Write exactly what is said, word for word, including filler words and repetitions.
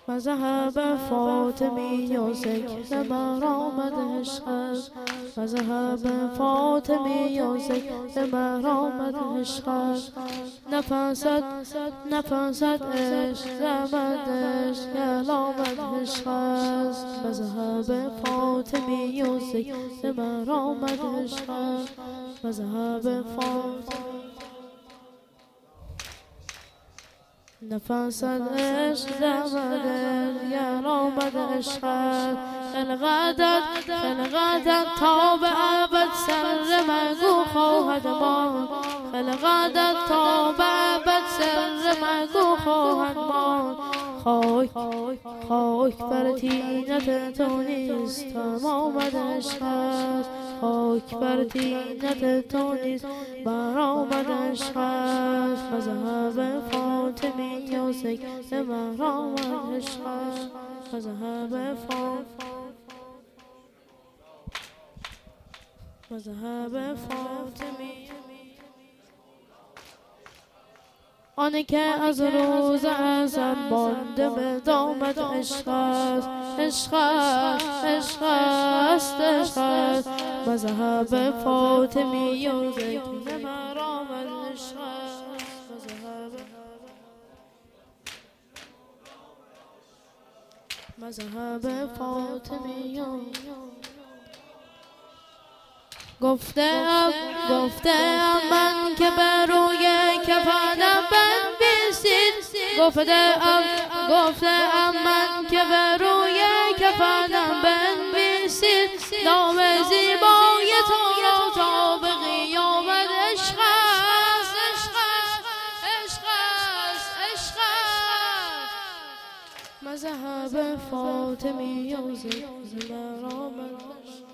مذهب فاطمی و ذکر مرامت عشق است. مذهب فاطمی و ذکر مرامت عشق است. نفست نفست عشق زمدش علامت عشق است. مذهب فاطمی و ذکر مرامت عشق است. مذهب فاطمی نفس عشق زمدن یارامد عشق خلقتت خلقتت تا به ابد سر مگو خواهد ماند. خلقتت تا به ابد سر مگو خواهد ماند. خاک خاک بر طینت تو نیست تمامت عشق است. خاک بر طینت تو نیست برآمد عشق است. مذهب فاطمی و ذکر مرامت عشق است. مذهب فاطمی مذهب فاطمی آنی که از روز ازل مانده به دامت عشق است. عشق است عشق است عشق است. مذهب فاطمی و ذکر مرامت عشق است. مذهب فاطمی گفته ام گفته ام من که بر روی کفنم بنویسید. گفته ام گفته ام من که بر روی کفنم بنویسید. نام زیبای تو را تا به قیامت عشق است. عشق است عشق است عشق است. مذهب فاطمی و ذکر مرامت